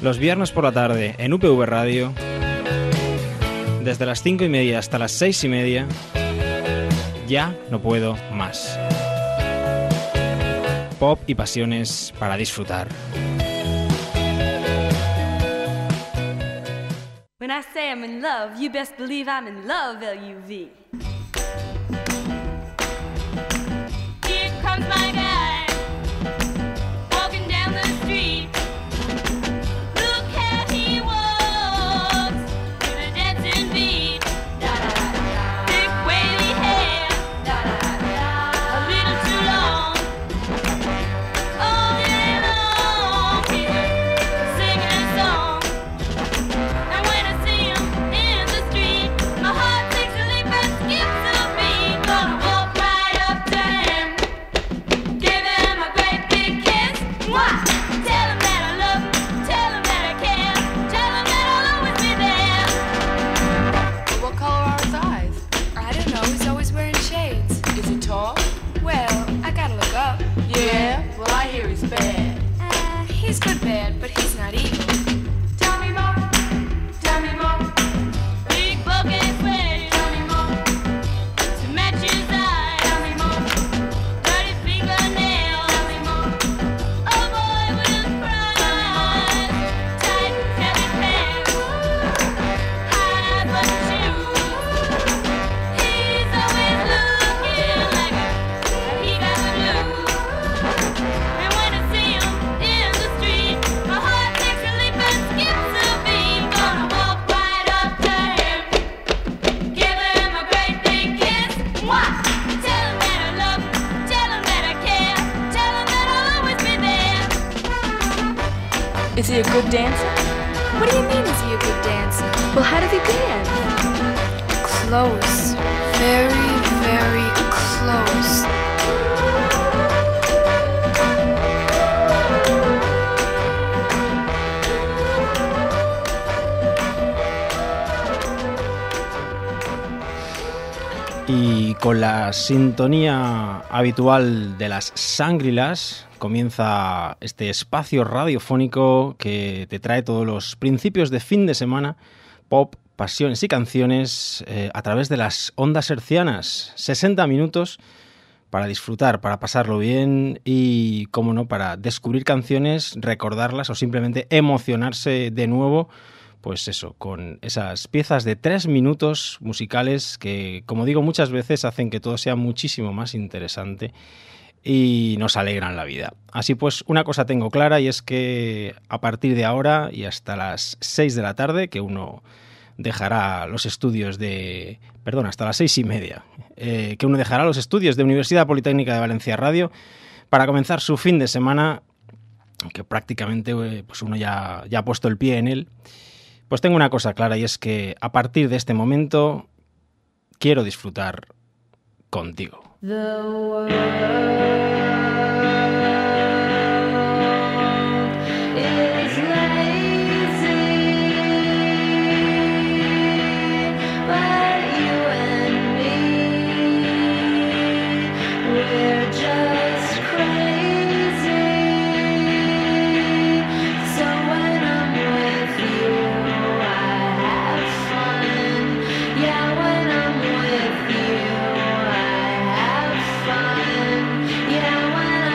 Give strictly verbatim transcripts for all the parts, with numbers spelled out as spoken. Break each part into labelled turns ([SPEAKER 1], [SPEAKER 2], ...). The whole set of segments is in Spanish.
[SPEAKER 1] Los viernes por la tarde en U P V Radio, desde las cinco y media hasta las seis y media, ya no puedo más. Pop y pasiones para disfrutar.
[SPEAKER 2] When I say I'm in love, you best believe I'm in love, L U V. Here comes my guy, walking down the street. Look how he walks, with a dancing beat. Da-da-da-da. Thick wavy hair, da-da-da-da. A little too long. All day long, he's singing a song. And when I see him in the street, my heart takes a leap and skips a beat. Gonna walk right up to him, give him a great big kiss. Mwah! Tell him that I love him, tell him that I care, tell him that I'll always be there.
[SPEAKER 3] What color are his eyes? I don't know, he's always wearing shades. Is he tall? Well, I gotta look up. Yeah, well I hear he's bad. Uh, he's good bad, but he's not evil.
[SPEAKER 2] Tell me more, tell me more. Big bucket sweater, tell me more. To match his eyes, tell me more. Dirty fingernails, tell me more. A boy with pride, tight heavy pants, high button shoes. He's always looking like he got the blues. And when I see him in the street, my heart takes a leap and skips a beat. Gonna walk right up to him, give him a great big kiss. Mwah! Tell him that I love him, tell him that I care, tell him that I'll always be there.
[SPEAKER 3] Is he a good dancer? What do you mean, is he a good dancer? Well, how does he dance? Close. Very, very close.
[SPEAKER 1] Y con la sintonía habitual de las Shangri-Las comienza este espacio radiofónico que te trae todos los principios de fin de semana, pop, pasiones y canciones eh, a través de las ondas hercianas. sesenta minutos para disfrutar, para pasarlo bien y, cómo no, para descubrir canciones, recordarlas o simplemente emocionarse de nuevo. Pues eso, con esas piezas de tres minutos musicales que, como digo muchas veces, hacen que todo sea muchísimo más interesante y nos alegran la vida. Así pues, una cosa tengo clara y es que a partir de ahora y hasta las seis de la tarde, que uno dejará los estudios de... Perdón, hasta las seis y media, eh, que uno dejará los estudios de Universidad Politécnica de Valencia Radio para comenzar su fin de semana, que prácticamente eh, pues uno ya, ya ha puesto el pie en él. Pues tengo una cosa clara y es que a partir de este momento quiero disfrutar contigo.
[SPEAKER 2] The world is lazy, but you and me, we're just crazy. So when I'm with you, I have fun. Yeah, when I'm with you, I have fun. Yeah, when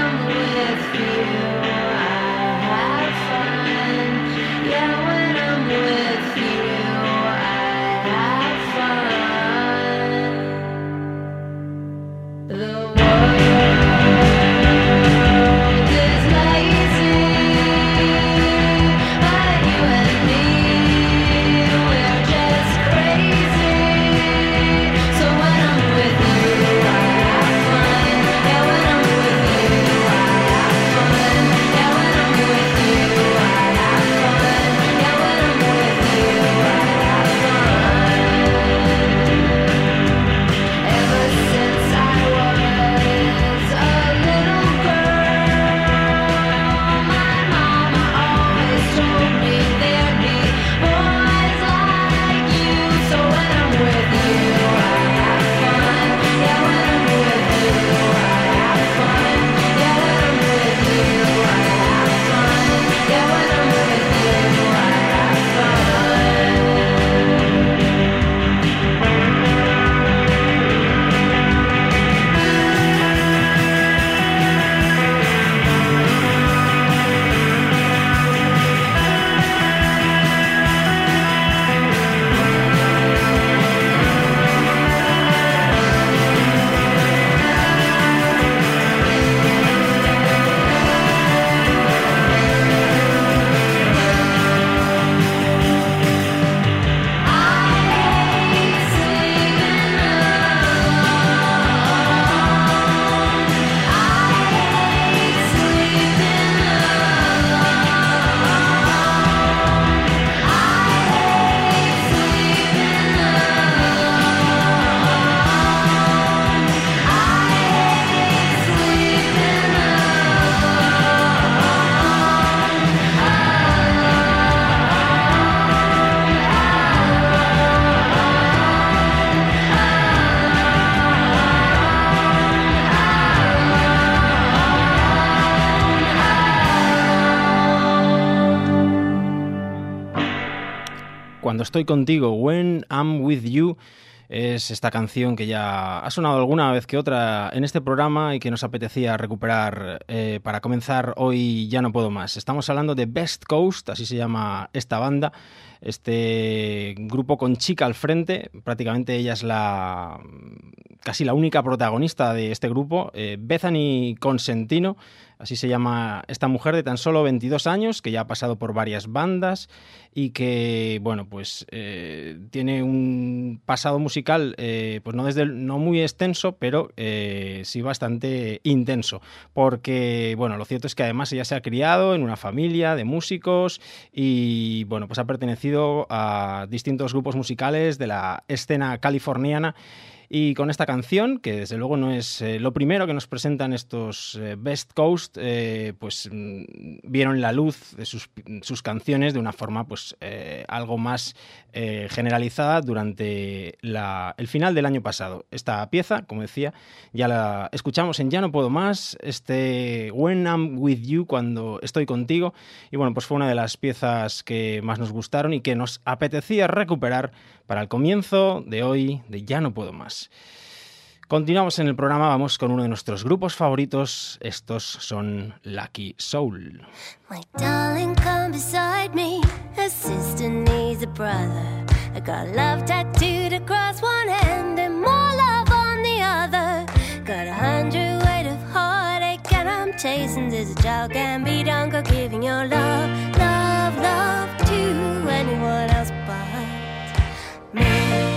[SPEAKER 1] cuando estoy contigo, When I'm With You. Es esta canción que ya ha sonado alguna vez que otra en este programa y que nos apetecía recuperar eh, para comenzar hoy Ya No Puedo Más. Estamos hablando de Best Coast, así se llama esta banda, este grupo con chica al frente. Prácticamente ella es la casi la única protagonista de este grupo, eh, Bethany Consentino. Así se llama esta mujer de tan solo veintidós años, que ya ha pasado por varias bandas y que, bueno, pues eh, tiene un pasado musical, eh, pues no, desde, no muy extenso, pero eh, sí bastante intenso. Porque, bueno, lo cierto es que además ella se ha criado en una familia de músicos y, bueno, pues ha pertenecido a distintos grupos musicales de la escena californiana. Y con esta canción, que desde luego no es eh, lo primero que nos presentan estos eh, Best Coast, eh, pues mm, vieron la luz de sus, sus canciones de una forma pues eh, algo más eh, generalizada durante la, el final del año pasado. Esta pieza, como decía, ya la escuchamos en Ya No Puedo Más, este When I'm With You, cuando estoy contigo, y bueno, pues fue una de las piezas que más nos gustaron y que nos apetecía recuperar para el comienzo de hoy de Ya No Puedo Más. Continuamos en el programa, vamos con uno de nuestros grupos favoritos. Estos son Lucky Soul.
[SPEAKER 4] My darling, come beside me. A sister needs a brother. I got love tattooed across one hand and more love on the other. Got a hundred weight of heartache and I'm chasing this child can be done. Go giving your love, love, love to anyone else but me.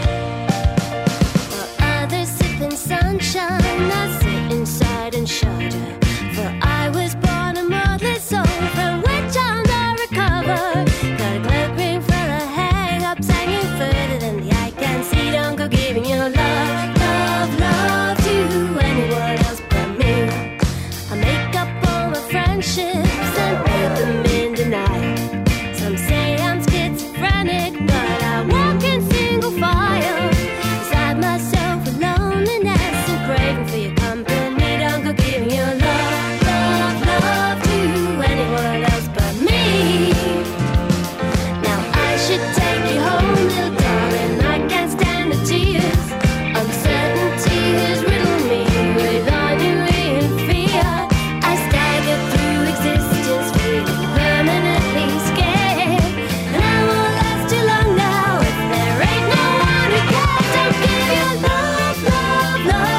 [SPEAKER 4] Sunshine, I sit inside and shudder. For I was born a motherless soul from which I'll not recover. Got a glove ring for a hang-up, hanging further than the eye can see. Don't go giving your love, love, love to anyone else but me. I make up all my friendships and put them in denial. Some say I'm schizophrenic, but I walk in single file. Beside myself alone, craving for your company, don't go giving your love, love, love to anyone else but me. Now I should take you home, little darling, I can't stand the tears. Uncertainty has riddled me with ennui and fear. I stagger through existence, feeling permanently scared. And I won't last too long now if there ain't no one who cares. Don't give your love, love, love.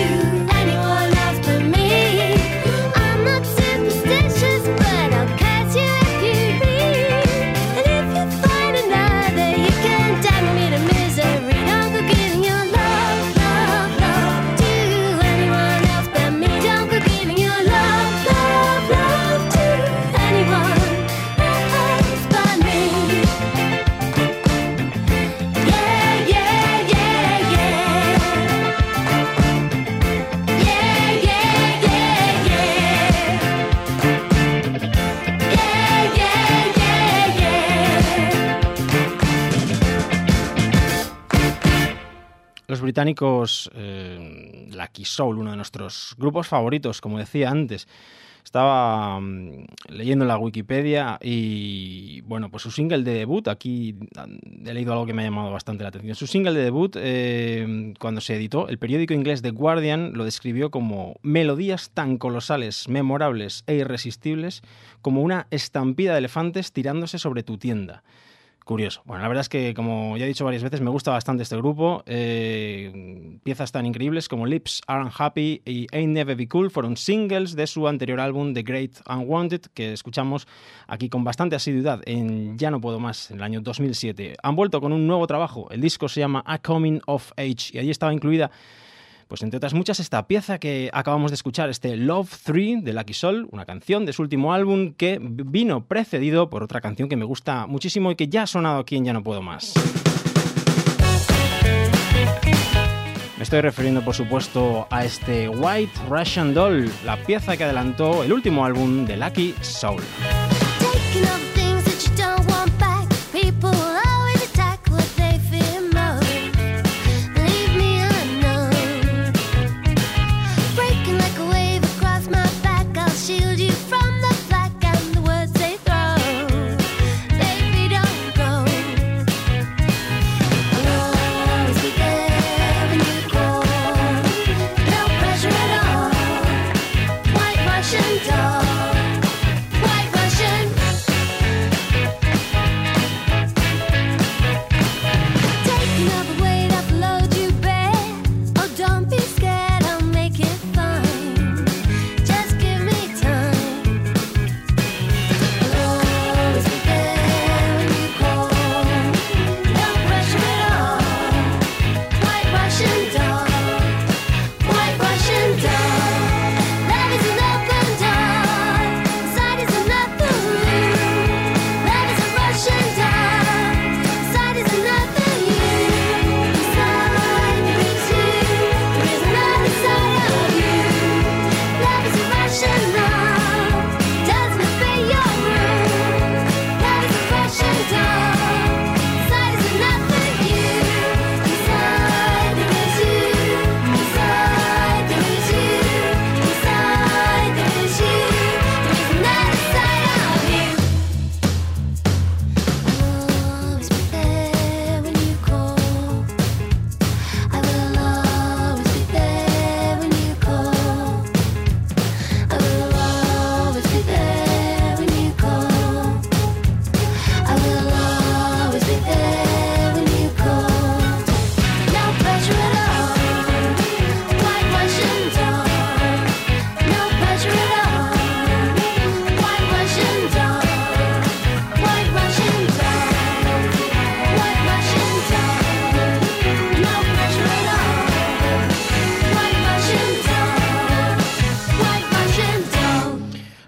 [SPEAKER 1] Los británicos eh, Lucky Soul, uno de nuestros grupos favoritos, como decía antes. Estaba um, leyendo en la Wikipedia y, bueno, pues su single de debut, aquí he leído algo que me ha llamado bastante la atención. Su single de debut, eh, cuando se editó, el periódico inglés The Guardian lo describió como melodías tan colosales, memorables e irresistibles como una estampida de elefantes tirándose sobre tu tienda. Curioso. Bueno, la verdad es que, como ya he dicho varias veces, me gusta bastante este grupo. Eh, piezas tan increíbles como Lips Aren't Happy y Ain't Never Be Cool fueron singles de su anterior álbum The Great Unwanted, que escuchamos aquí con bastante asiduidad en Ya No Puedo Más, en el año dos mil siete. Han vuelto con un nuevo trabajo. El disco se llama A Coming of Age y allí estaba incluida, pues entre otras muchas, esta pieza que acabamos de escuchar, este Love tres de Lucky Soul, una canción de su último álbum que vino precedido por otra canción que me gusta muchísimo y que ya ha sonado aquí en Ya No Puedo Más. Me estoy refiriendo, por supuesto, a este White Russian Doll, la pieza que adelantó el último álbum de Lucky Soul.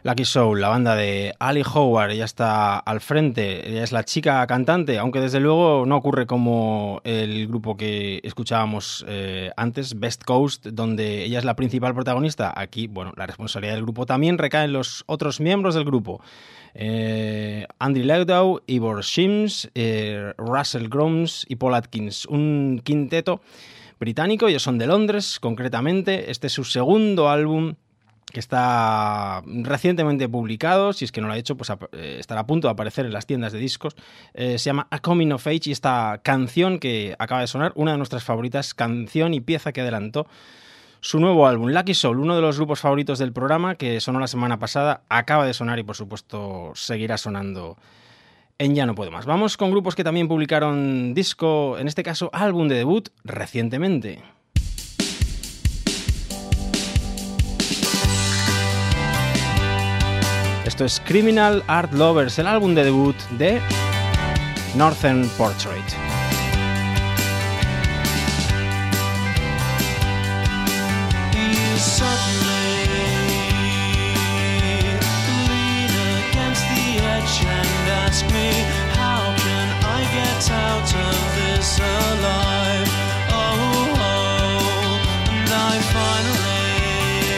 [SPEAKER 1] Lucky Soul, la banda de Ali Howard, ella está al frente, ella es la chica cantante, aunque desde luego no ocurre como el grupo que escuchábamos eh, antes, Best Coast, donde ella es la principal protagonista. Aquí, bueno, la responsabilidad del grupo también recae en los otros miembros del grupo. Eh, Andy Legdow, Ivor Shims, eh, Russell Gromes y Paul Atkins, un quinteto británico, ellos son de Londres concretamente. Este es su segundo álbum, que está recientemente publicado. Si es que no lo ha hecho, pues eh, estará a punto de aparecer en las tiendas de discos. Eh, se llama A Coming of Age, y esta canción que acaba de sonar, una de nuestras favoritas, canción y pieza que adelantó su nuevo álbum, Lucky Soul, uno de los grupos favoritos del programa, que sonó la semana pasada, acaba de sonar y por supuesto seguirá sonando en Ya No Puedo Más. Vamos con grupos que también publicaron disco, en este caso álbum de debut, recientemente. Esto es Criminal Art Lovers, el álbum de debut de Northern Portrait.
[SPEAKER 5] Suddenly lean against the edge and ask me, how can I get out of this alive? Oh, oh, and I finally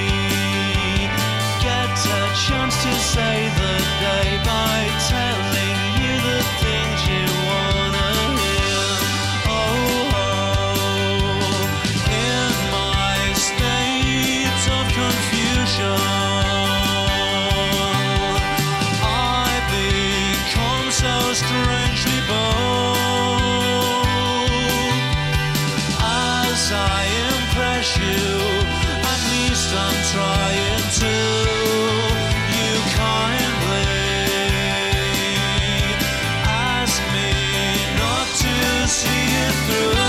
[SPEAKER 5] get a chance to say the day by telling you the things you wanna hear. Oh, oh, in my state of confusion, I become so strangely bold as I impress you. At least I'm trying to. You kindly ask me not to see it through.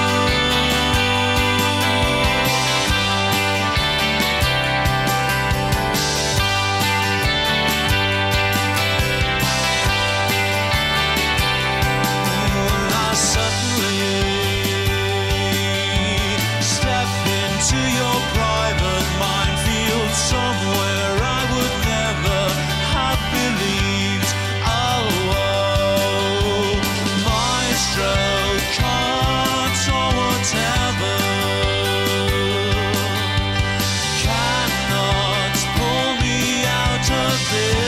[SPEAKER 5] I suddenly step into your private minefield, somewhere I would never have believed. Oh, oh, maestro, cards or whatever cannot pull me out of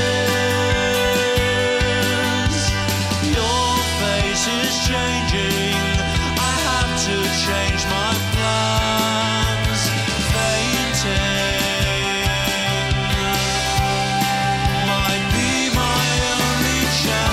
[SPEAKER 5] this. Your face is changing, I have to change my plans. Fainting might be my only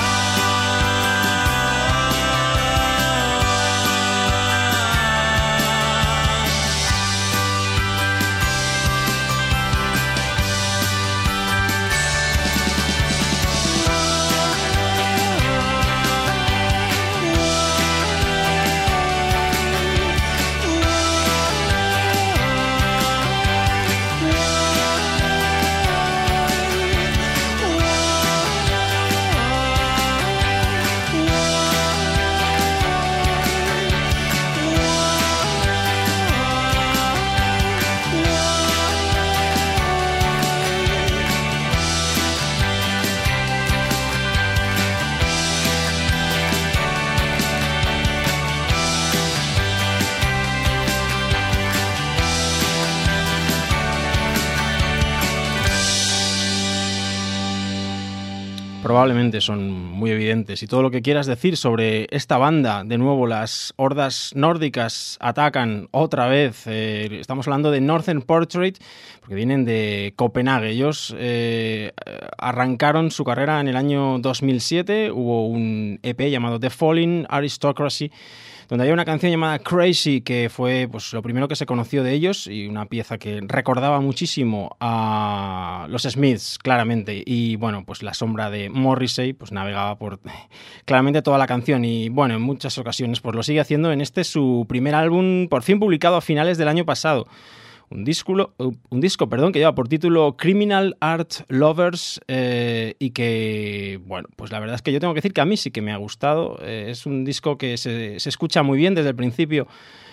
[SPEAKER 1] Probablemente son muy evidentes, y todo lo que quieras decir sobre esta banda, de nuevo las hordas nórdicas atacan otra vez. Eh, estamos hablando de Northern Portrait, porque vienen de Copenhague. Ellos eh, arrancaron su carrera en el año dos mil siete, hubo un E P llamado The Falling Aristocracy, donde hay una canción llamada Crazy, que fue pues lo primero que se conoció de ellos, y una pieza que recordaba muchísimo a los Smiths, claramente. Y bueno, pues la sombra de Morrissey pues navegaba por claramente toda la canción, y bueno, en muchas ocasiones pues lo sigue haciendo en este su primer álbum, por fin publicado a finales del año pasado. Un disco, un disco perdón, que lleva por título Criminal Art Lovers, eh, y que, bueno, pues la verdad es que yo tengo que decir que a mí sí que me ha gustado. Eh, es un disco que se, se escucha muy bien desde el principio.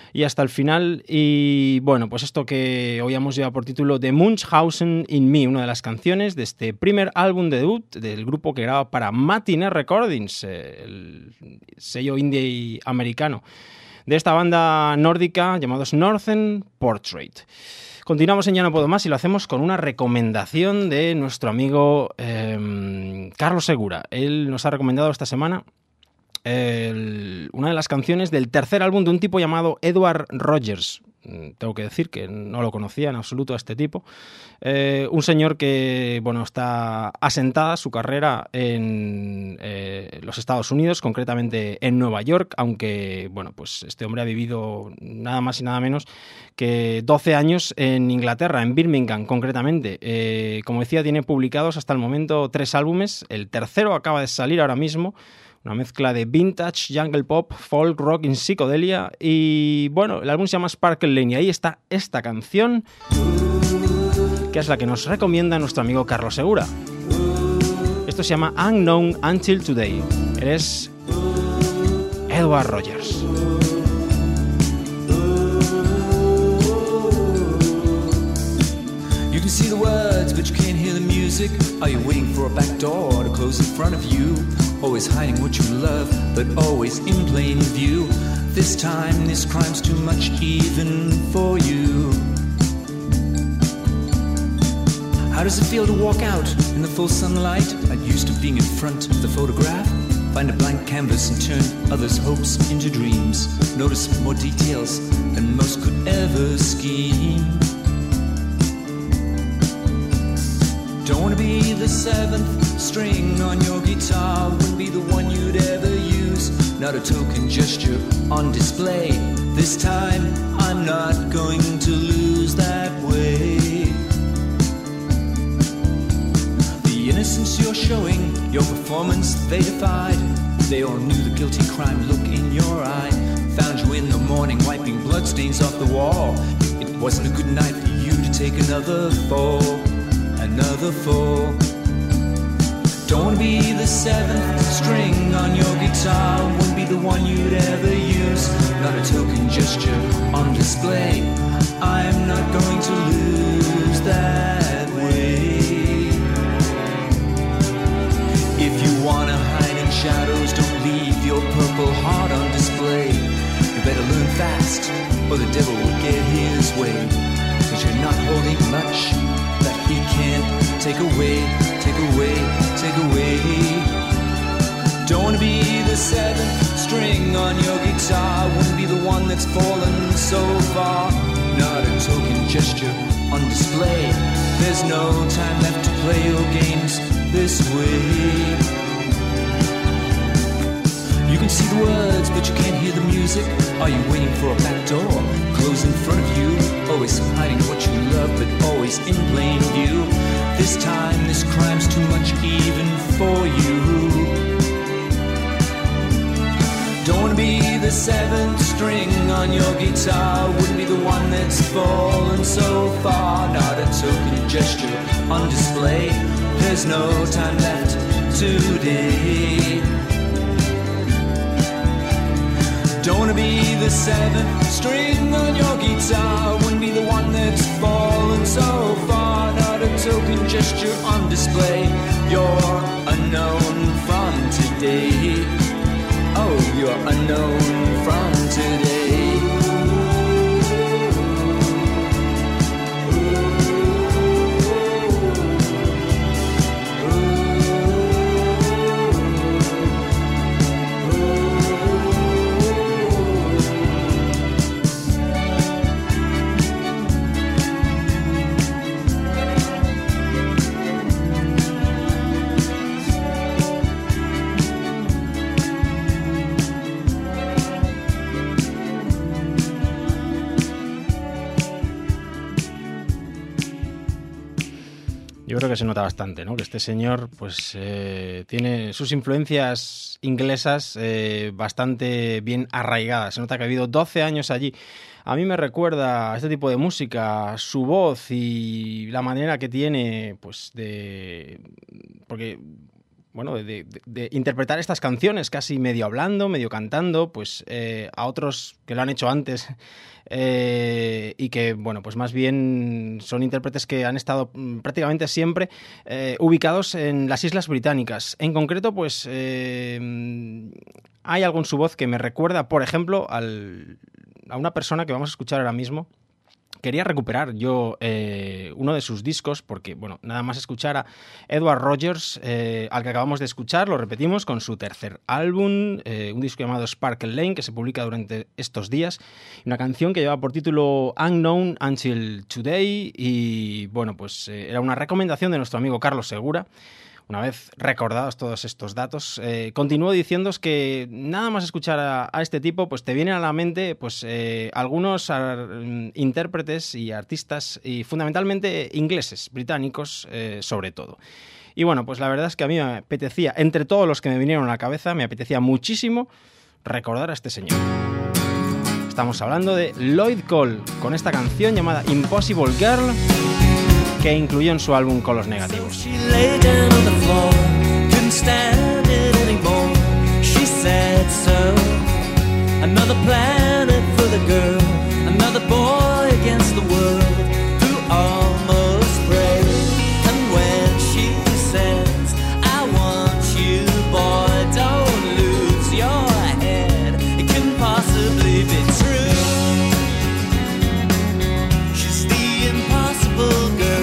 [SPEAKER 1] y hasta el final. Y bueno, pues esto que oíamos lleva por título The Munchausen in Me, una de las canciones de este primer álbum de debut del grupo que graba para Matinee Recordings, eh, el sello indie americano de esta banda nórdica llamados Northern Portrait. Continuamos en Ya no puedo más y lo hacemos con una recomendación de nuestro amigo eh, Carlos Segura. Él nos ha recomendado esta semana el, una de las canciones del tercer álbum de un tipo llamado Edward Rogers. Tengo que decir que no lo conocía en absoluto a este tipo. Eh, un señor que, bueno, está asentada su carrera en eh, los Estados Unidos, concretamente en Nueva York, aunque, bueno, pues este hombre ha vivido nada más y nada menos que doce años en Inglaterra, en Birmingham, concretamente. Eh, como decía, tiene publicados hasta el momento tres álbumes. El tercero acaba de salir ahora mismo. Una mezcla de vintage, jungle pop, folk, rock y psicodelia. Y bueno, el álbum se llama Sparkle Lane y ahí está esta canción, que es la que nos recomienda nuestro amigo Carlos Segura. Esto se llama Unknown Until Today. Eres Edward Rogers.
[SPEAKER 6] You can see the words, but you can't hear the music. Are you waiting for a back door to close in front of you? Always hiding what you love, but always in plain view. This time, this crime's too much even for you. How does it feel to walk out in the full sunlight? Not used to being in front of the photograph. Find a blank canvas and turn others' hopes into dreams. Notice more details than most could ever scheme. Don't wanna be the seventh string on your guitar. Wouldn't be the one you'd ever use. Not a token gesture on display. This time I'm not going to lose that way. The innocence you're showing, your performance they defied. They all knew the guilty crime look in your eye. Found you in the morning wiping bloodstains off the wall. It wasn't a good night for you to take another fall. Another fall. Don't wanna be the seventh string on your guitar. Wouldn't be the one you'd ever use. Not a token gesture on display. I'm not going to lose that way. If you wanna hide in shadows, don't leave your purple heart on display. You better learn fast, or the devil will get his way. Cause you're not holding much that he can't take away, take away, take away. Don't wanna be the seventh string on your guitar. Wouldn't be the one that's fallen so far. Not a token gesture on display. There's no time left to play your games this way. You can see the words, but you can't hear the music. Are you waiting for a back door? Close in front of you. Always hiding what you love, but always in plain view. This time, this crime's too much even for you. Don't wanna be the seventh string on your guitar. Wouldn't be the one that's fallen so far. Not a token gesture on display. There's no time left today. Don't wanna be the seventh string on your guitar. Wouldn't be the one that's fallen so far. Not a token gesture on display. You're unknown from today. Oh, you're unknown from today.
[SPEAKER 1] Yo creo que se nota bastante, ¿no? Que este señor, pues, eh, tiene sus influencias inglesas eh, bastante bien arraigadas. Se nota que ha vivido doce años allí. A mí me recuerda a este tipo de música, su voz y la manera que tiene, pues, de... Porque bueno, de, de, de interpretar estas canciones, casi medio hablando, medio cantando, pues eh, a otros que lo han hecho antes eh, y que, bueno, pues más bien son intérpretes que han estado mm, prácticamente siempre eh, ubicados en las Islas Británicas. En concreto, pues eh, hay algo en su voz que me recuerda, por ejemplo, al, a una persona que vamos a escuchar ahora mismo. Quería recuperar yo eh, uno de sus discos porque, bueno, nada más escuchar a Edward Rogers, eh, al que acabamos de escuchar, lo repetimos, con su tercer álbum, eh, un disco llamado Sparkle Lane, que se publica durante estos días, una canción que lleva por título Unknown Until Today y, bueno, pues eh, era una recomendación de nuestro amigo Carlos Segura. Una vez recordados todos estos datos, eh, continúo diciéndoos que nada más escuchar a, a este tipo, pues te vienen a la mente pues, eh, algunos ar, intérpretes y artistas, y fundamentalmente ingleses, británicos eh, sobre todo. Y bueno, pues la verdad es que a mí me apetecía, entre todos los que me vinieron a la cabeza, me apetecía muchísimo recordar a este señor. Estamos hablando de Lloyd Cole, con esta canción llamada Impossible Girl, que incluyó en su álbum Con los Negativos.
[SPEAKER 5] She lay down on the floor, couldn't stand it anymore. She said so. Another planet for the girl, another boy against the world who almost prayed. And when she says, I want you, boy, don't lose your head. It couldn't possibly be true. She's the impossible girl.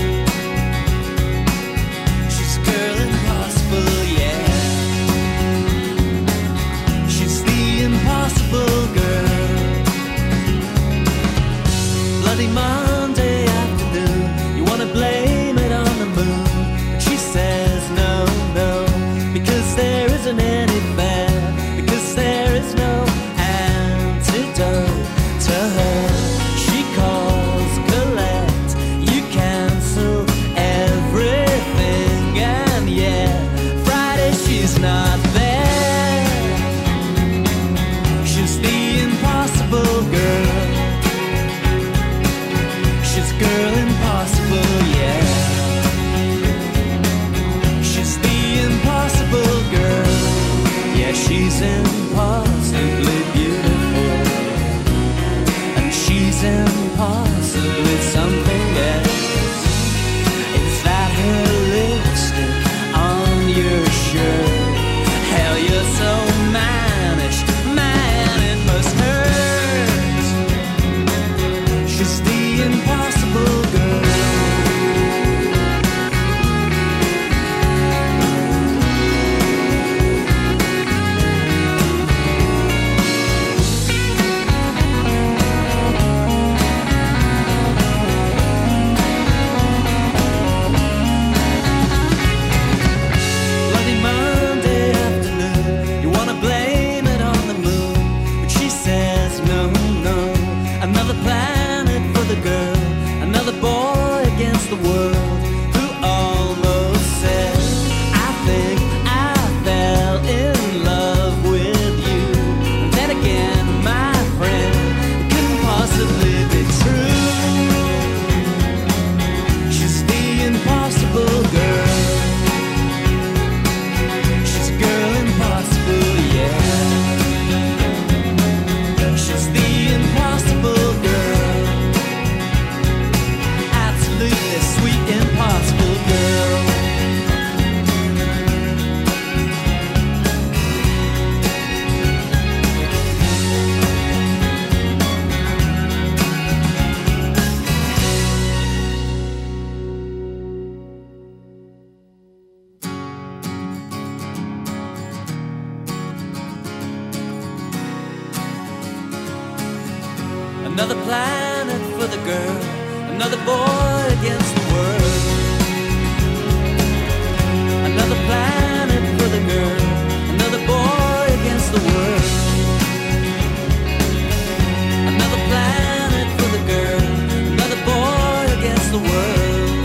[SPEAKER 5] Monday afternoon, you wanna blame it on the moon, but she says no, no, because there isn't any fair, because there is no antidote to her. She calls, collect, you cancel everything, and yeah, Friday she's not there. She's the impossible girl. Girl impossible, yeah. She's the impossible girl. Yeah, she's impossibly beautiful. And she's impossibly something else. Is that her lipstick on your shirt? Hell, you're so mannish, man, it must hurt. She's the impossible girl. Bloody Monday afternoon, you wanna blame it on the moon, but she says no, no. Another planet for the girl, another boy against the world who almost said, I think I fell in love with you. And then again, my friend, it couldn't possibly be true. She's the impossible girl. She's a girl impossible, yeah. She's the impossible girl. Absolutely sweet, impossible girl. Another planet for the girl, another boy against the world. Another planet for the girl, another boy against the world. Another planet for the girl, another boy against the world.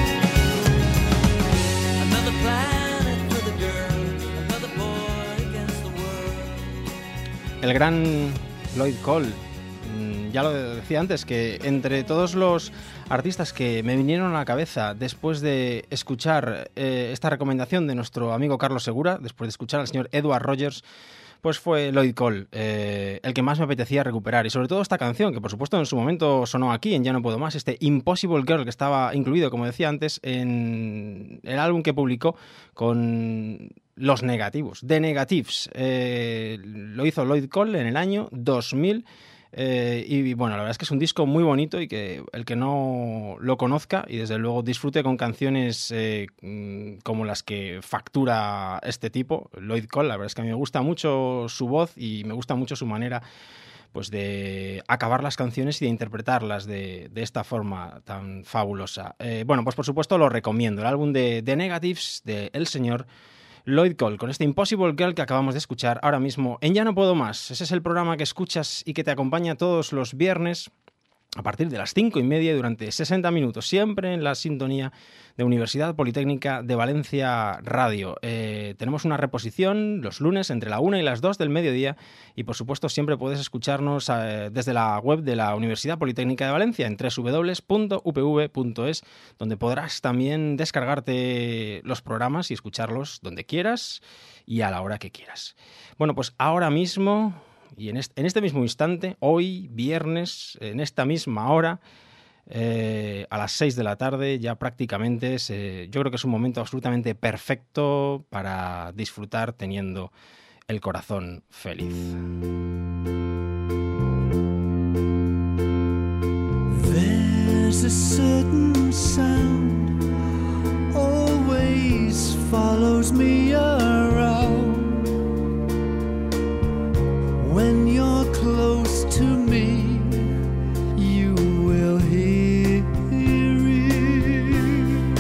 [SPEAKER 5] Another planet for the girl, another boy against the world.
[SPEAKER 1] El gran Lloyd Cole Mm, Ya lo decía antes, que entre todos los artistas que me vinieron a la cabeza después de escuchar eh, esta recomendación de nuestro amigo Carlos Segura, después de escuchar al señor Edward Rogers, pues fue Lloyd Cole, eh, el que más me apetecía recuperar. Y sobre todo esta canción, que por supuesto en su momento sonó aquí, en Ya No Puedo Más, este Impossible Girl, que estaba incluido, como decía antes, en el álbum que publicó con Los Negativos, The Negatives. Eh, lo hizo Lloyd Cole en el año dos mil. Eh, y bueno, la verdad es que es un disco muy bonito y que el que no lo conozca y desde luego disfrute con canciones eh, como las que factura este tipo, Lloyd Cole. La verdad es que a mí me gusta mucho su voz y me gusta mucho su manera pues de acabar las canciones y de interpretarlas de, de esta forma tan fabulosa. Eh, bueno, pues por supuesto lo recomiendo, el álbum de The Negatives de el señor Lloyd Cole, con este Impossible Girl que acabamos de escuchar ahora mismo en Ya No Puedo Más. Ese es el programa que escuchas y que te acompaña todos los viernes a partir de las cinco y media y durante sesenta minutos, siempre en la sintonía de Universidad Politécnica de Valencia Radio. Eh, tenemos una reposición los lunes entre la una y las dos del mediodía y por supuesto siempre puedes escucharnos eh, desde la web de la Universidad Politécnica de Valencia en doble u doble u doble u punto u p v punto es, donde podrás también descargarte los programas y escucharlos donde quieras y a la hora que quieras. Bueno, pues ahora mismo y en este, en este mismo instante, hoy viernes, en esta misma hora, Eh, a las seis de la tarde, ya prácticamente se, yo creo que es un momento absolutamente perfecto para disfrutar teniendo el corazón feliz.
[SPEAKER 5] There's a certain sound always follows me around. When you're close to me, you will hear it.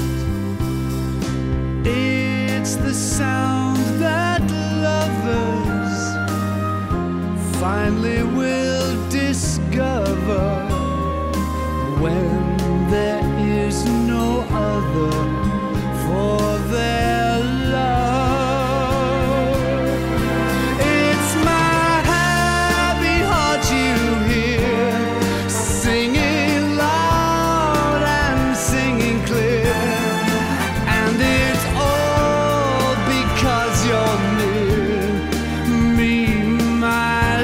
[SPEAKER 5] It's the sound that lovers finally will discover when there is no other for their love. It's my happy heart you hear, singing loud and singing clear, and it's all because you're near me, my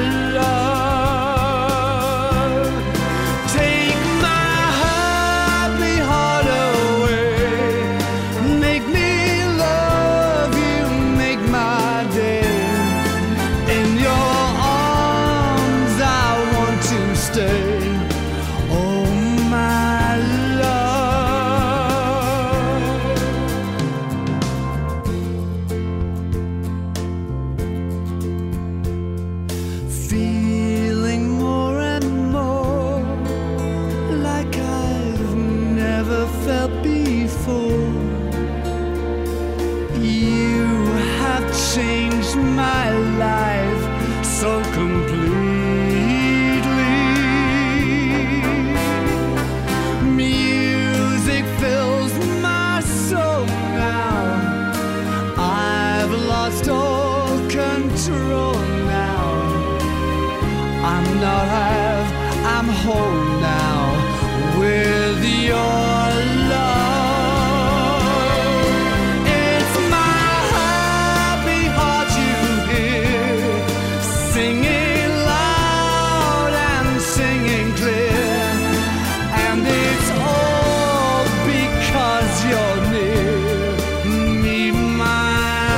[SPEAKER 5] love. Take my happy heart away, make me love you, make my day. In your arms I want to stay, oh my love. Feeling more and more like I've never felt before. You have changed my life so completely. Music fills my soul now. I've lost all control now. I'm not half, I'm whole now with your love. It's my happy heart you hear, singing loud and singing clear, and it's all because you're near me, my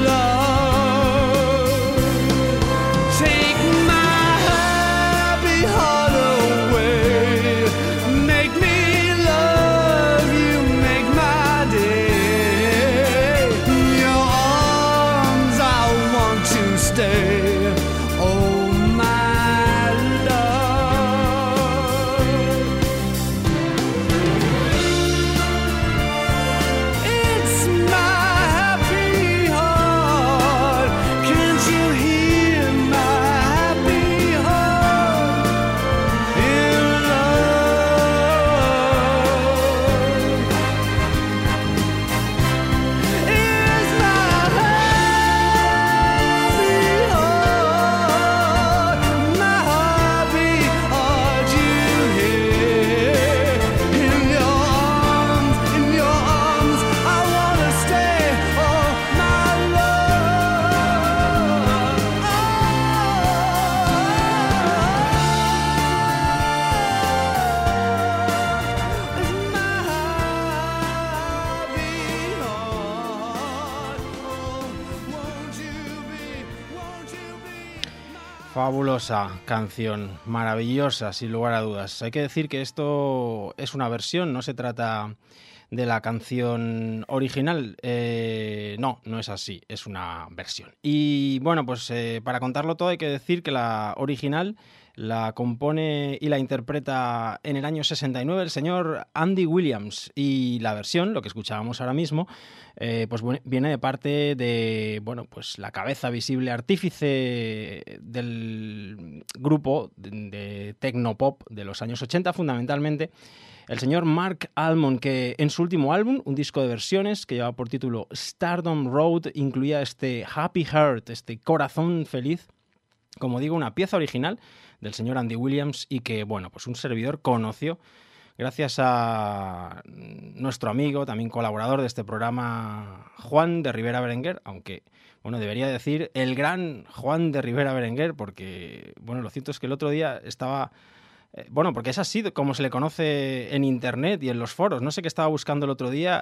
[SPEAKER 5] love. Take my happy heart away, make me love
[SPEAKER 1] Fabulosa canción, maravillosa, sin lugar a dudas. Hay que decir que esto es una versión, no se trata de la canción original. Eh, no, no es así, es una versión. Y bueno, pues eh, para contarlo todo hay que decir que la original la compone y la interpreta en el año sesenta y nueve el señor Andy Williams, y la versión, lo que escuchábamos ahora mismo, eh, pues viene de parte de, bueno, pues la cabeza visible artífice del grupo de, de tecnopop de los años ochenta, fundamentalmente, el señor Mark Almond, que en su último álbum, un disco de versiones que lleva por título Stardom Road, incluía este Happy Heart, este corazón feliz, como digo, una pieza original del señor Andy Williams, y que, bueno, pues un servidor conoció gracias a nuestro amigo, también colaborador de este programa, Juan de Rivera Berenguer, aunque, bueno, debería decir el gran Juan de Rivera Berenguer, porque, bueno, lo cierto es que el otro día estaba... Eh, bueno, porque es así como se le conoce en internet y en los foros. No sé qué estaba buscando el otro día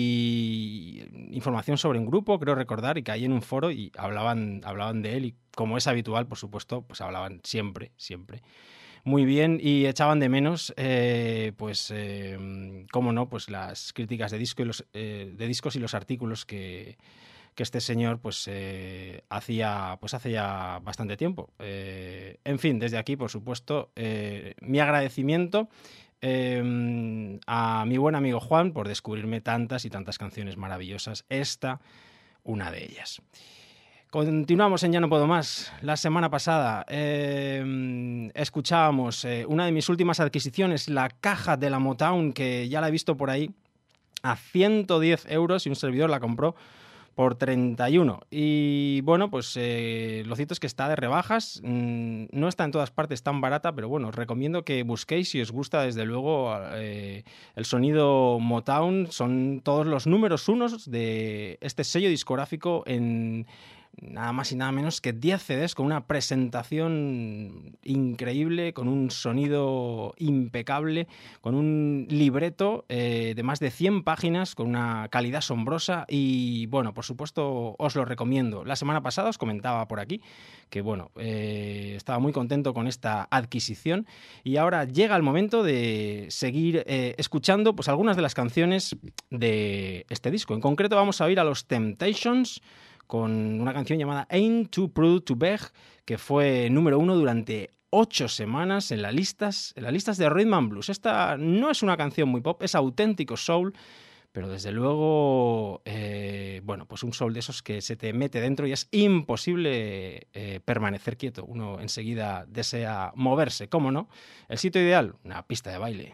[SPEAKER 1] y información sobre un grupo, creo recordar, y caí en un foro y hablaban, hablaban de él, y como es habitual, por supuesto, pues hablaban siempre, siempre muy bien, y echaban de menos, eh, pues, eh, cómo no, pues las críticas de, disco y los, eh, de discos y los artículos que... que este señor pues eh, hacía pues hace ya bastante tiempo. Eh, en fin, desde aquí, por supuesto, eh, mi agradecimiento eh, a mi buen amigo Juan por descubrirme tantas y tantas canciones maravillosas. Esta, una de ellas. Continuamos en Ya no puedo más. La semana pasada eh, escuchábamos eh, una de mis últimas adquisiciones, la caja de la Motown, que ya la he visto por ahí a ciento diez euros, y un servidor la compró por treinta y uno. Y bueno, pues eh, lo cierto es que está de rebajas, mm, no está en todas partes tan barata, pero bueno, os recomiendo que busquéis si os gusta, desde luego, eh, el sonido Motown. Son todos los números unos de este sello discográfico en nada más y nada menos que diez C Ds, con una presentación increíble, con un sonido impecable, con un libreto eh, de más de cien páginas, con una calidad asombrosa, y bueno, por supuesto os lo recomiendo. La semana pasada os comentaba por aquí que bueno, eh, estaba muy contento con esta adquisición, y ahora llega el momento de seguir eh, escuchando pues algunas de las canciones de este disco. En concreto vamos a oír a los Temptations con una canción llamada Ain't Too Proud to Beg, que fue número uno durante ocho semanas en las listas, en las listas de Rhythm and Blues. Esta no es una canción muy pop, es auténtico soul, pero desde luego, eh, bueno, pues un soul de esos que se te mete dentro y es imposible eh, permanecer quieto. Uno enseguida desea moverse, ¿cómo no? El sitio ideal, una pista de baile.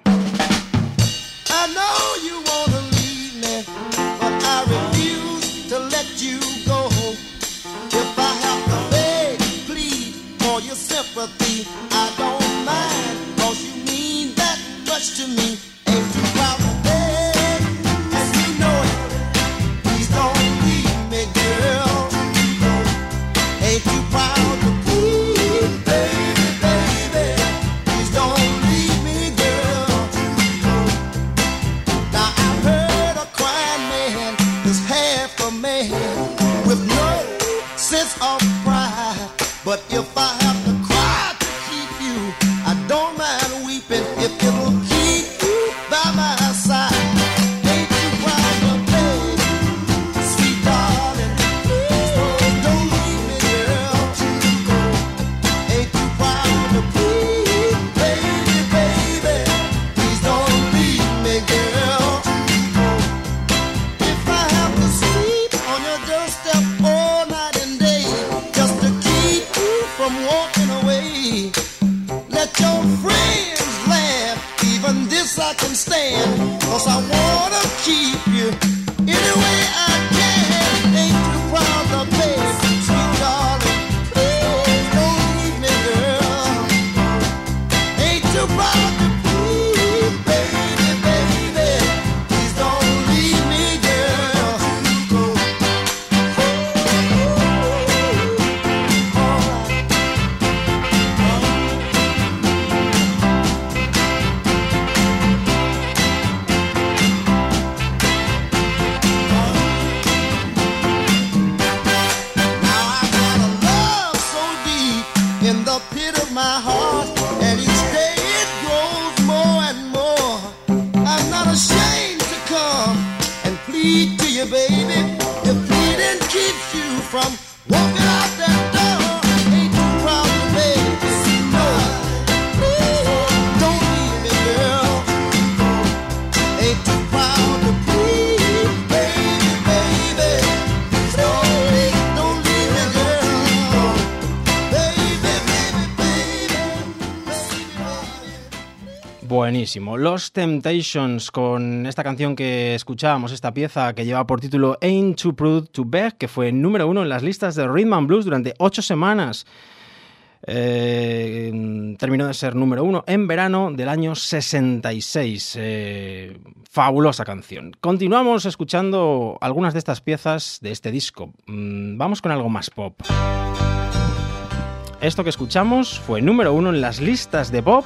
[SPEAKER 7] I know you wanna leave me, but I refuse to let you go. If I have to beg, plead for your sympathy, I don't mind, 'cause you mean that much to me. Ain't too proud to beg, and you know it. Please don't leave me, girl. Ain't too proud to plead, baby, baby. Please don't leave me, girl. Now I've heard a crying man is half a man with no sense of pride. But if I have to cry to keep you, I don't mind weeping if it'll keep you by my side. Ain't you proud to beg, sweet darling? Please don't leave me, girl. Ain't you proud to plead, baby, baby? Please don't leave me, girl. If I have to sleep on your doorstep all night and day, just to keep you from walking away, let your friends laugh, even this I can stand, 'cause I wanna keep you any way I can. Ain't too proud to beg, sweet darling, please don't leave me, girl. Ain't too proud to plead, baby, baby, please don't leave me, girl. from walking out that door. Ain't too proud to beg to see no. Don't leave me, girl. Ain't too proud to plead, baby, baby. Don't leave, don't leave me, girl. Baby, baby, baby, baby.
[SPEAKER 1] Buenísimo. Los Temptations con esta canción que escuchábamos, esta pieza que lleva por título Ain't Too Proud to Beg, que fue número uno en las listas de Rhythm and Blues durante ocho semanas. Eh, terminó de ser número uno en verano del año sesenta y seis. Eh, fabulosa canción. Continuamos escuchando algunas de estas piezas de este disco. Mm, vamos con algo más pop. Esto que escuchamos fue número uno en las listas de pop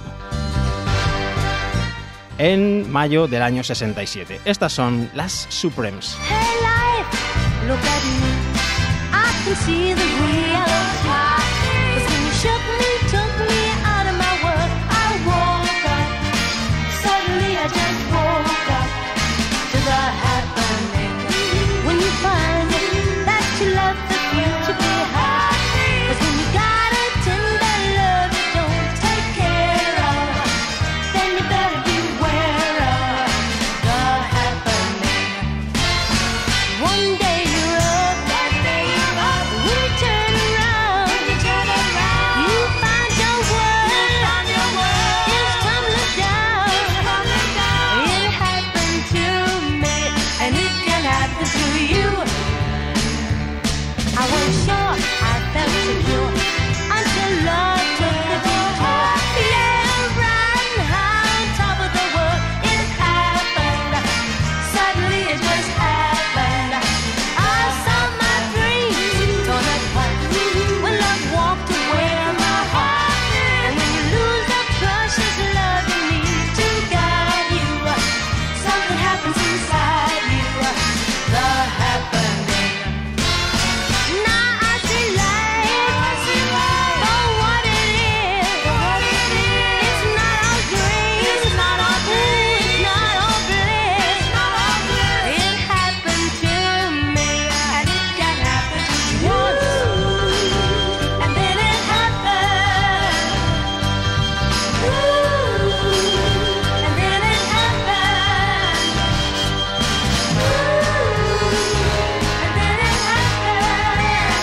[SPEAKER 1] en mayo del año sesenta y siete. Estas son las Supremes.
[SPEAKER 4] Hey life, look at me. I can see the reality. 'Cause when you shook me, took me out of my world, I woke up. Suddenly I just woke up to the happening. When you find that you left the future behind. 'Cause when you got a tender love you don't take care of, then you better beware of the happening. One day you're up, that day you're up. When you turn around, when you turn around, you find your world, you find your world is tumbling down, it's tumbling down. It happened to me, and it can happen to you. I was sure I felt secure until love took the detour. Yeah, right on top of the world, it happened. Suddenly it just happened. I saw my dreams torn apart when love walked away from my heart. And when you lose the precious love you need to guide you, something happens inside you. The happening. Now I see life for what it is. It's not all green, it's not all blue, it's not all bliss. It happened to me, and it can happen once, and then it happened. Ooh, and then it happened. Ooh, and then it happened.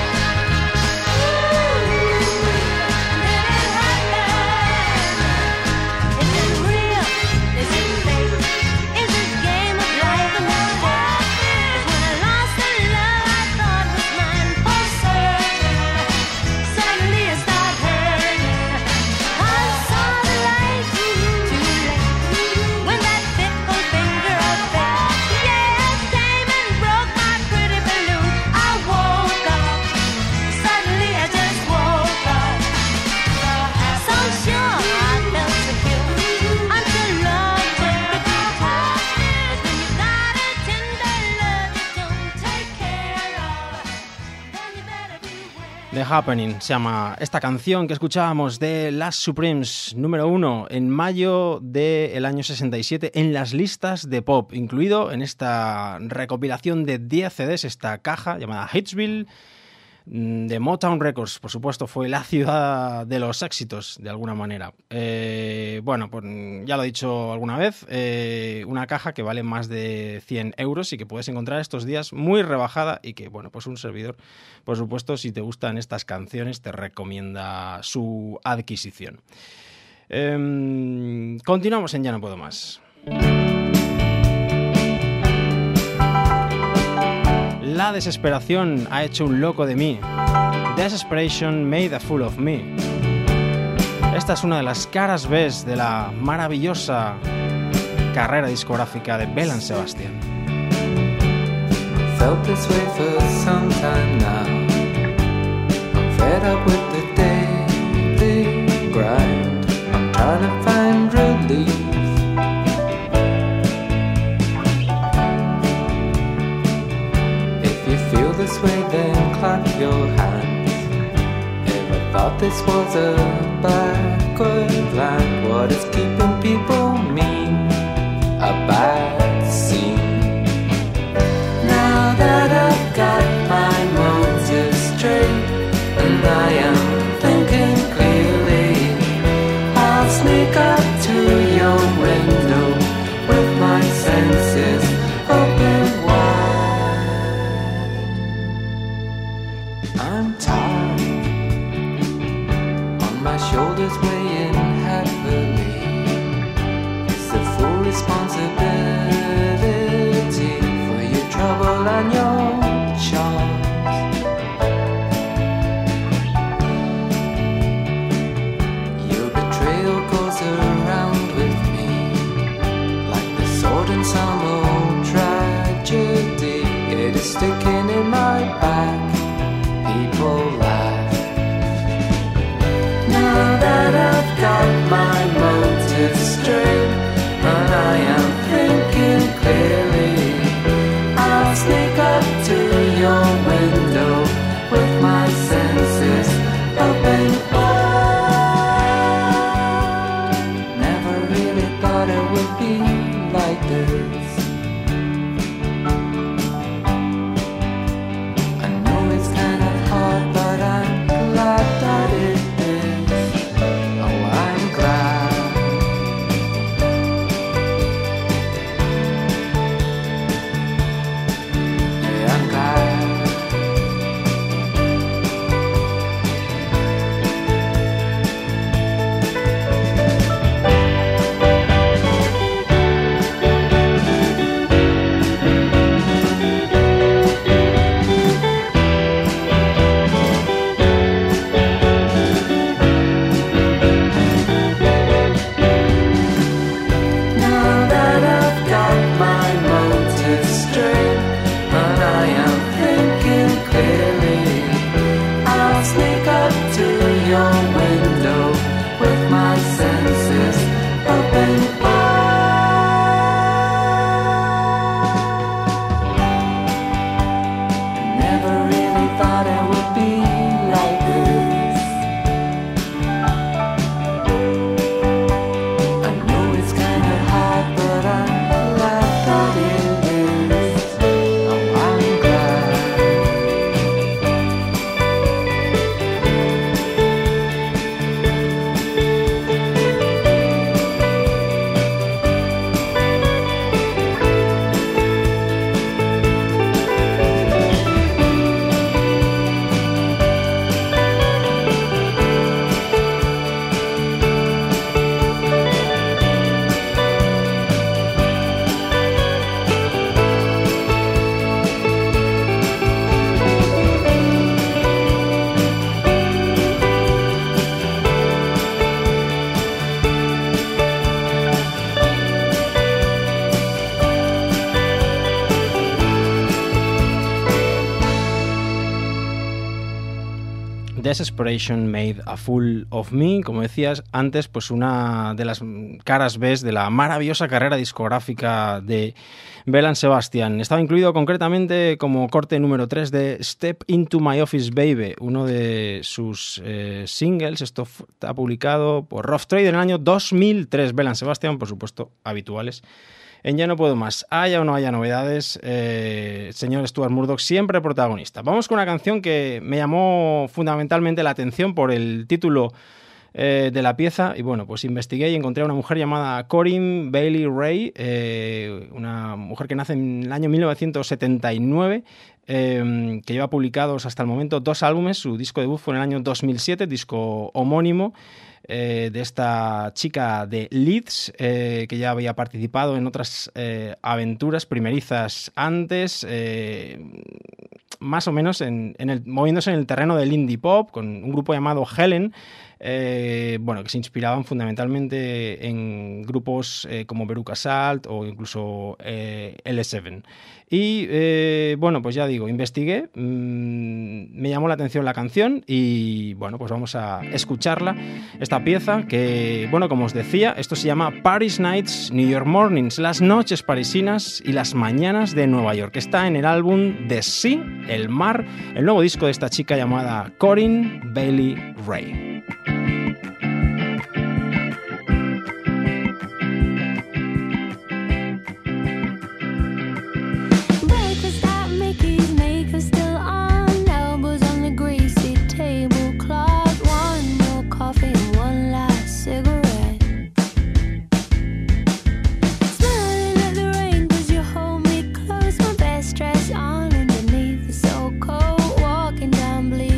[SPEAKER 4] Is it real? Is it fake? Is this game of life and death? 'Cause when I lost the love I thought was mine for certain, suddenly it started hurting. I saw the light too late when that fickle finger of fate, yeah, came and broke my pretty balloon. I woke up. Suddenly I just woke up. So sure I felt secure until love took the detour. 'Cause when you got a tender love you don't take care of, then you better beware.
[SPEAKER 1] The Happening se llama esta canción que escuchábamos de las Supremes, número uno en mayo del año sesenta y siete en las listas de pop, incluido en esta recopilación de diez C Ds, esta caja llamada Hitsville mm, de Motown Records. Por supuesto, fue la ciudad de los éxitos, de alguna manera. Eh, bueno, pues ya lo he dicho alguna vez, eh, una caja que vale más de cien euros y que puedes encontrar estos días muy rebajada y que, bueno, pues un servidor, por supuesto, si te gustan estas canciones, te recomienda su adquisición. Eh, continuamos en Ya No Puedo Más. La desesperación ha hecho un loco de mí. Desperation made a fool of me. Esta es una de las caras B de la maravillosa carrera discográfica de Belle and Sebastian.
[SPEAKER 8] Felt this way for some time now. I'm fed up with the daily grind. I'm trying to find relief. If you feel this way, then clap your hands. Ever thought this was a backward land? What is keeping people mean? A bad scene. Now that I've got my motivation, I'm tired. On my shoulders weighing heavily is the full responsibility for your trouble and your charms. Your betrayal goes around with me like the sword in some old tragedy. It is sticking in my back. People laugh. Now that I've got my motives straight and I am thinking clearly, I'll sneak up to your window with my senses open wide. Never really thought it would be like this. I know it's kind of hard, but I'm glad that it is. Oh, I'm glad. Yeah, I'm glad. Now that I've got my motives straight and I am thinking clearly, I'll sneak up to your window with my senses open wide. Never really thought it would be like this. I know it's kind of hard, but I'm glad that it is. Oh, I'm glad.
[SPEAKER 1] Desperation Made a Fool of Me, como decías antes, pues una de las caras B de la maravillosa carrera discográfica de Belle Sebastian. Estaba incluido concretamente como corte número tres de Step Into My Office Baby, uno de sus eh, singles. Esto está publicado por Rough Trade en el año dos mil tres. Belle Sebastian, por supuesto, habituales en Ya No Puedo Más. Haya o no haya novedades, eh, señor Stuart Murdoch siempre protagonista. Vamos con una canción que me llamó fundamentalmente la atención por el título eh, de la pieza, y bueno, pues investigué y encontré a una mujer llamada Corinne Bailey Rae, eh, una mujer que nace en el año mil novecientos setenta y nueve, eh, que lleva publicados hasta el momento dos álbumes. Su disco debut fue en el año dos mil siete, disco homónimo, Eh, de esta chica de Leeds, eh, que ya había participado en otras eh, aventuras primerizas antes, eh, más o menos en, en el, moviéndose en el terreno del indie pop, con un grupo llamado Helen, eh, bueno, que se inspiraban fundamentalmente en grupos eh, como Veruca Salt o incluso eh, L siete. Y eh, bueno, pues ya digo, investigué, mmm, me llamó la atención la canción y bueno, pues vamos a escucharla, esta pieza que, bueno, como os decía, esto se llama Paris Nights, New York Mornings, las noches parisinas y las mañanas de Nueva York, que está en el álbum The Sea, el mar, el nuevo disco de esta chica llamada Corinne Bailey Rae.
[SPEAKER 4] Breakfast at Mickey's, makeup still on, elbows on the greasy tablecloth, one more coffee and one last cigarette. Smiling at the rain 'cause you hold me close, my best dress on underneath the so cold, walking down bleak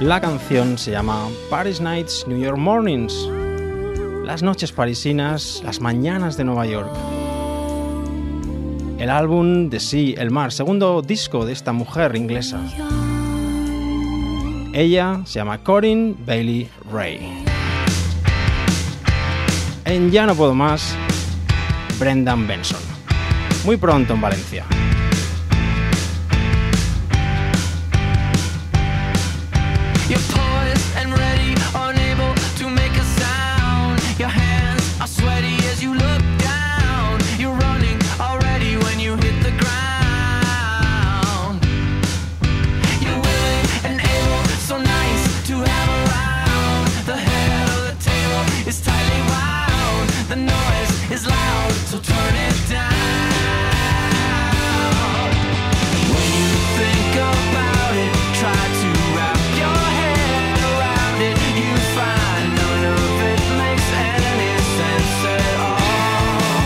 [SPEAKER 1] La canción se llama Paris Nights, New York Mornings. Las noches parisinas, las mañanas de Nueva York. El álbum The Sea, El Mar, segundo disco de esta mujer inglesa. Ella se llama Corinne Bailey Rae. En Ya no puedo más, Brendan Benson. Muy pronto en Valencia.
[SPEAKER 5] You're poised and ready, unable to make a sound. Your hands are sweaty as you look down. You're running already when you hit the ground. You're willing and able, so nice to have around. The head of the table is tightly wound. The noise is loud, so turn it down. When you think about it, try to wrap your head around it. You find none of it makes any sense at all.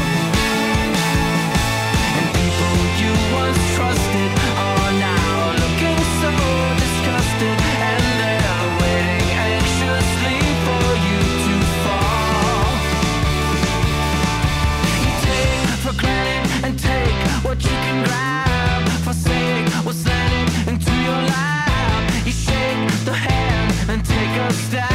[SPEAKER 5] And people you once trusted are now looking so disgusted, and they're waiting anxiously for you to fall. You take for granted and take what you can grab, forsake what's landing into your lap. You shake the hand and take a stab.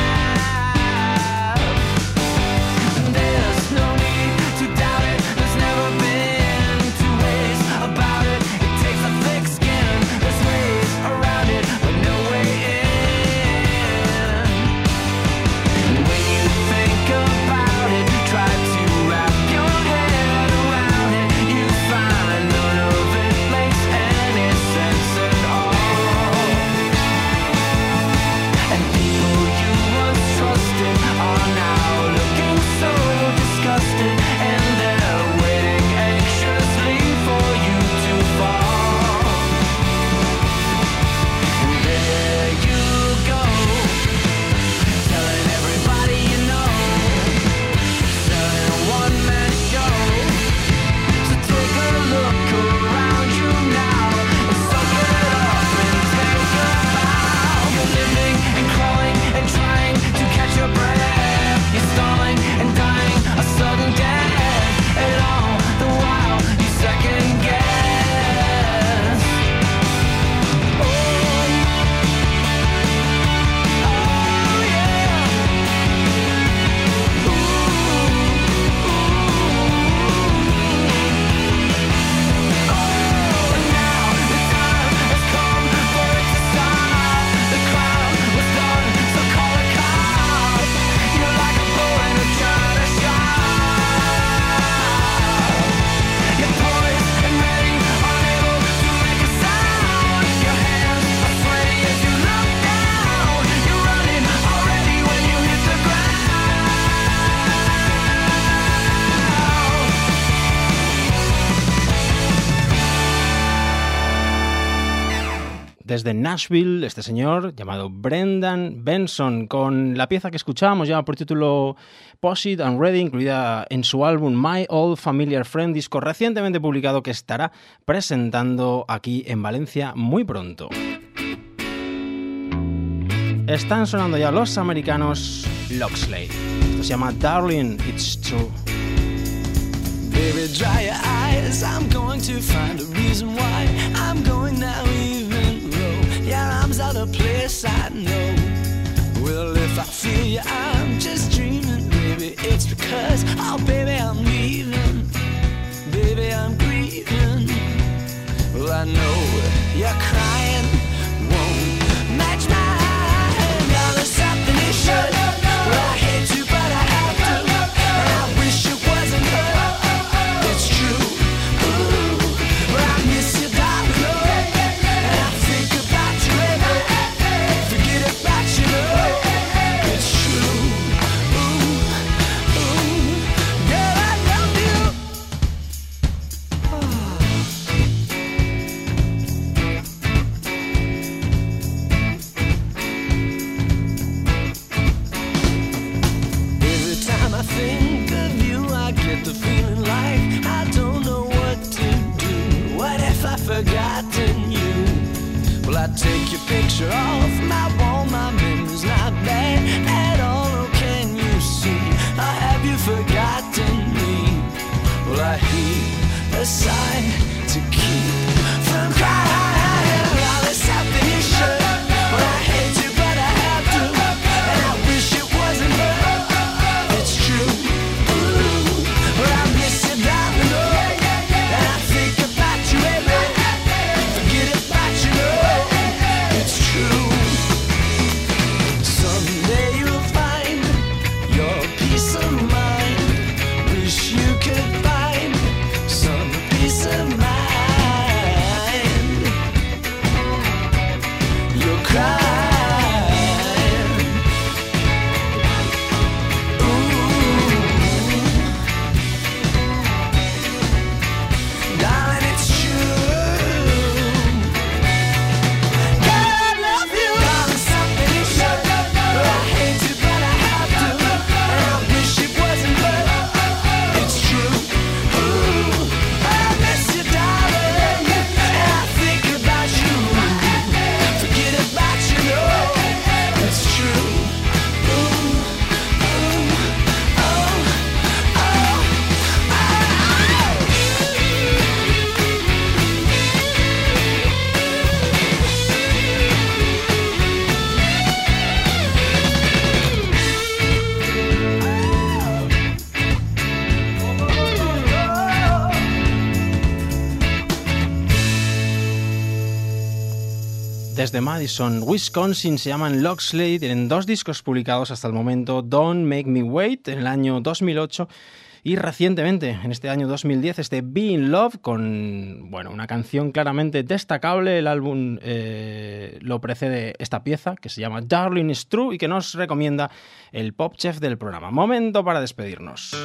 [SPEAKER 5] There's no need to doubt it, there's never been two ways about it. It takes a thick skin, there's ways around it, but no way in. When you think about it, try to wrap your head around it. You find none of it makes any sense at all. And people you once trusted are now looking so disgusted, and they're waiting anxiously for you to fall. And there you go, telling everybody you know, selling a one-man show. So take a look around you now and soak it up and take a bow. You're living and crawling and trying to catch your breath. You're stalling and dying a sudden death, and all the while you second guess. Oh, oh yeah. Ooh, oh, now the time has come for it to stop. The crime was done, so call a cop. You're like a bull in a china shop. You're poised and ready, unable to make a sound. Your hands are sweaty as you look down. You're running already when you hit the ground.
[SPEAKER 1] Desde Nashville, este señor llamado Brendan Benson, con la pieza que escuchábamos, llama por título Posed and Ready, incluida en su álbum My Old Familiar Friend, disco recientemente publicado que estará presentando aquí en Valencia muy pronto. Están sonando ya los americanos Loxley. Esto se llama Darling, It's True.
[SPEAKER 5] Baby, dry your eyes. I'm going to find a reason why I'm going now, even though your arms are the place I know. Well, if I feel you, I'm just dreaming. Baby, it's because, oh, baby, I'm leaving. Baby, I'm grieving. Well, I know you're crying. Won't match mine. Now there's something you should. Well, I hate to, but I have to. And I wish it wasn't her. It's true. Ooh, but I miss you, darling. And I think about you every day. Forget about you, love. It's true. Ooh, ooh, girl, I love you. Every time I think of you, I get the feeling like I don't know what to do. What if I forgotten you? Well, I take your picture off my wall, my I heave a sigh to keep from crying. All this something you should, but I hate to, but I have to, and I wish it wasn't, but it's true. Ooh, but I miss you, darling, oh, and I think about you every, forget about you, oh, it's true. Someday you'll find your peace of mind. Wish you could find some peace of mind. You're crying. Ooh, darling, it's true. God, I love you. Darling, something you should. But I hate to, but I have to, and I wish it wasn't, but it's true. Ooh, I miss you, darling, and I think about you. Forget about you, no, it's true. Ooh, ooh, oh, oh, oh.
[SPEAKER 1] Desde Madison, Wisconsin, se llaman Loxley, tienen dos discos publicados hasta el momento, Don't Make Me Wait en el año dos mil ocho y recientemente, en este año dos mil diez, este Be in Love con, bueno, una canción claramente destacable. El álbum eh, lo precede esta pieza que se llama Darling Is True y que nos recomienda el Pop Chef del programa. Momento para despedirnos.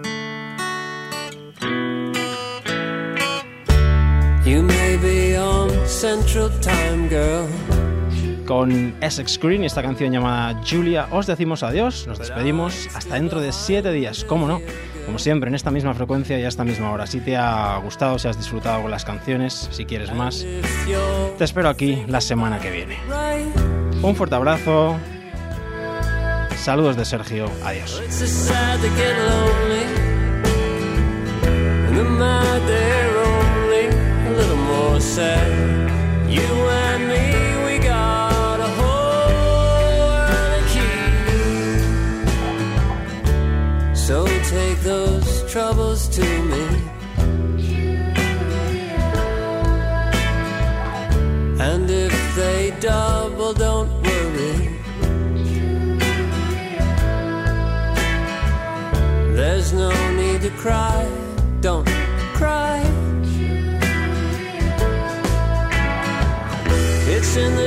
[SPEAKER 8] You may be on Central Time, girl.
[SPEAKER 1] Con Essex Green y esta canción llamada Julia, os decimos adiós, nos despedimos hasta dentro de siete días, cómo no, como siempre, en esta misma frecuencia y a esta misma hora. Si te ha gustado, si has disfrutado con las canciones, si quieres más, te espero aquí la semana que viene. Un fuerte abrazo, saludos de Sergio, adiós.
[SPEAKER 8] It's so sad to get lonely, and the night they're only a little more sad. You and me, we got a whole world to keep. So take those troubles to me, and if they double, don't worry. There's no need to cry, don't cry. It's in the